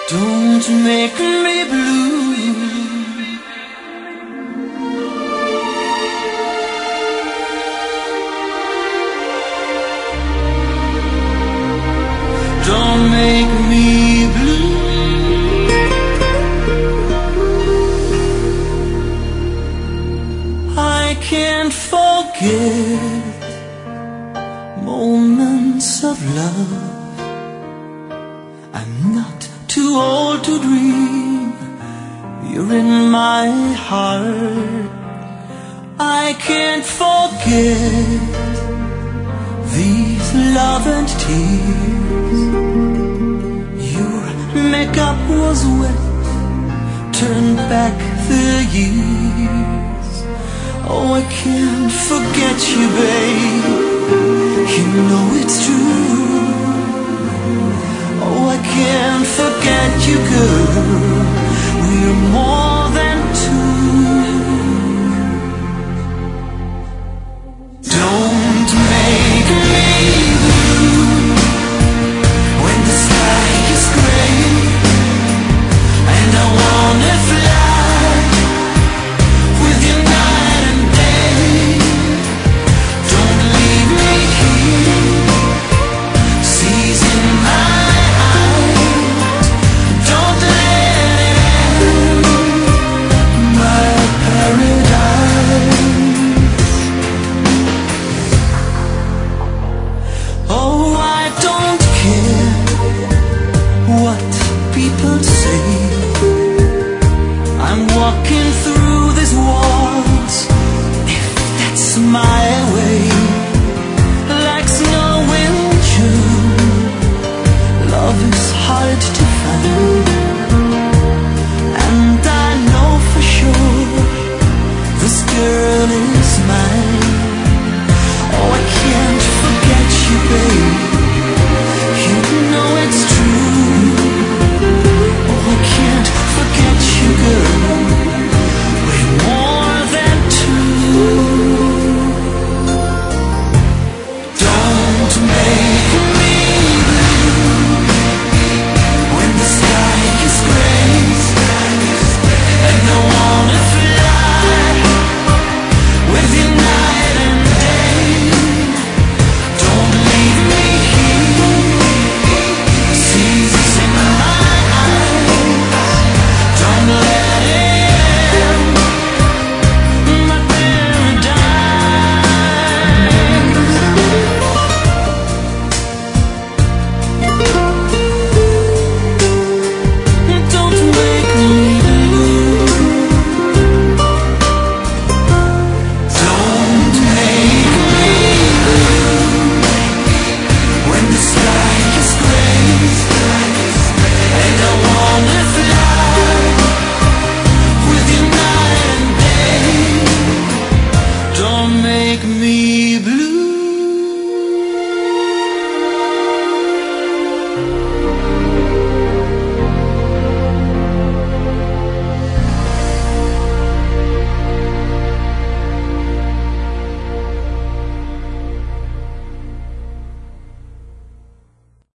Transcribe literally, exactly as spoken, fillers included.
Don't make me blue. Don't make me blue. I can't forget moments of love. I'm not too old to dream. You're in my heart. I can't forget these love and tears. Your makeup was wet, turned back the years. Oh, I can't forget you, babe. You know it's true. Oh, I can't forget you, girl. We're more than two. Don't make me blue when the sky is gray and I wanna fly with you night and day. Don't leave me here, seas in my eyes. Don't let it end my paradise. Oh, I don't care what people say. I'm walking through these walls if that's my way. Like snow in June, love is hard to find, and I know for sure this girl is mine. Oh, I can't forget you, babe.